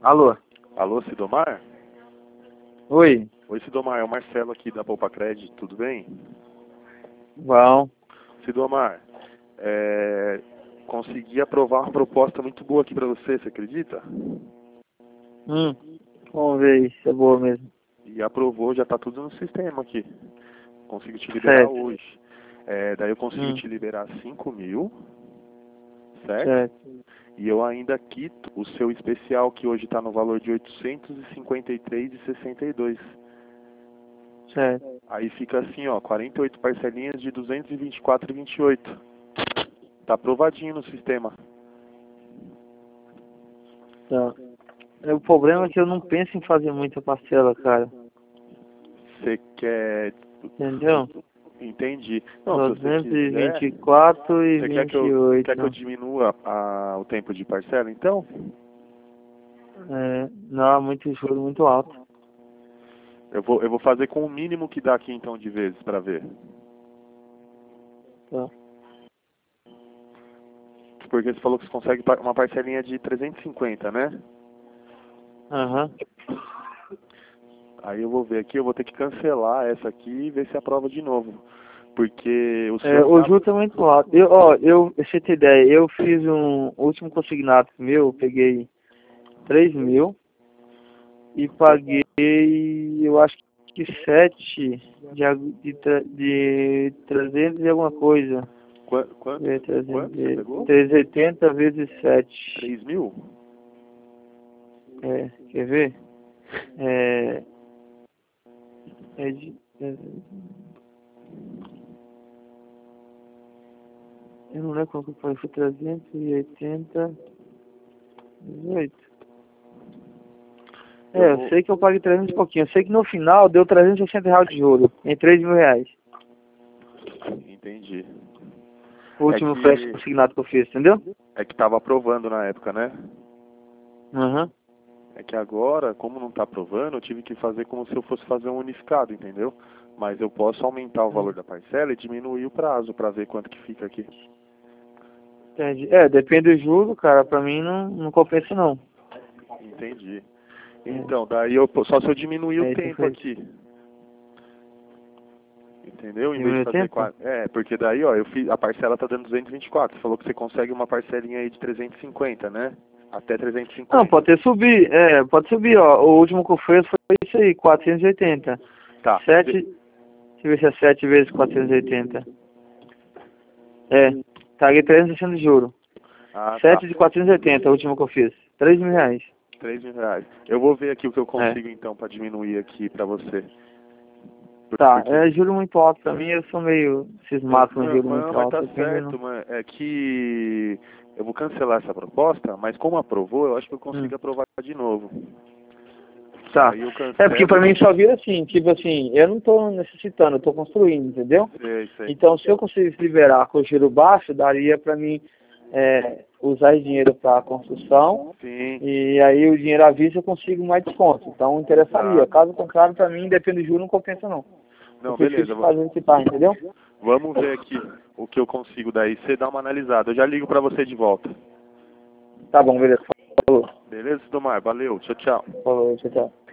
Alô? Alô, Sidomar? Oi? Oi, Sidomar, é o Marcelo aqui da Poupa Crédito, tudo bem? Bom. Sidomar, consegui aprovar uma proposta muito boa aqui pra você acredita? Vamos ver se é boa mesmo. E aprovou, já tá tudo no sistema aqui. Consigo te liberar Certo. hoje. Daí eu consigo te liberar 5.000, certo? Certo. E eu ainda quito o seu especial, que hoje está no valor de 853,62. Certo. Aí fica assim, ó, 48 parcelinhas de 224,28. Tá aprovadinho no sistema. Tá. O problema é que eu não penso em fazer muita parcela, cara. Você quer... Entendeu? Entendi. Não, se você quiser... 224 e Você 28. quer que eu diminua o tempo de parcela, então? Não, muito juro, muito alto. Eu vou fazer com o mínimo que dá aqui, então, de vezes, pra ver. Tá. Porque você falou que você consegue uma parcelinha de 350, né? Aham. Aí eu vou ver aqui, eu vou ter que cancelar essa aqui e ver se aprova de novo. Porque o senhor O juro tá muito alto. Você tem ideia, eu fiz um último consignado meu, eu peguei 3.000 e paguei, eu acho que 7 de 300 e alguma coisa. Quanto você pegou? 380 vezes 7. 3.000? Quer ver? Eu não lembro qual que foi 380, 18. Eu sei que eu paguei 300 e pouquinho. Eu sei que no final deu R$360 de juro, em R$3.000. Entendi. O último frete consignado que eu fiz, entendeu? É que tava aprovando na época, né? Aham. É que agora, como não tá aprovando, eu tive que fazer como se eu fosse fazer um unificado, entendeu? Mas eu posso aumentar o valor da parcela e diminuir o prazo pra ver quanto que fica aqui. Entendi. Depende do juro, cara. Pra mim não compensa não. Entendi. Então, daí só se eu diminuir o tempo aqui. Entendeu? Em vez de fazer 4. Porque daí, ó, a parcela tá dando 224. Você falou que você consegue uma parcelinha aí de 350, né? Até 350. Não, pode subir. Pode subir, ó. O último que eu fiz foi isso aí, 480. Tá. 7. Deixa eu ver se é 7 vezes 480. Paguei 360 de juro. 7 de 480, o último que eu fiz. R$3.000. R$3.000. Eu vou ver aqui o que eu consigo então pra diminuir aqui pra você. Tá, juro muito alto pra mim, eu sou meio cismado com juro muito alto. Mas tá certo, mano. É que eu vou cancelar essa proposta, mas como aprovou, eu acho que eu consigo aprovar de novo. Tá. Porque pra mim só vira assim, tipo assim, eu não tô necessitando, eu tô construindo, entendeu? Sei. Então se eu conseguisse liberar com o giro baixo, daria pra mim usar esse dinheiro pra construção. Sim. E aí o dinheiro à vista eu consigo mais desconto. Então interessaria. Caso contrário, pra mim, depende do juro, não compensa não. Não, beleza. Fazer antecipar, entendeu? Vamos ver aqui o que eu consigo daí. Você dá uma analisada. Eu já ligo pra você de volta. Tá bom, beleza. Falou. Beleza, Sidomar? Valeu. Tchau, tchau. Falou, tchau.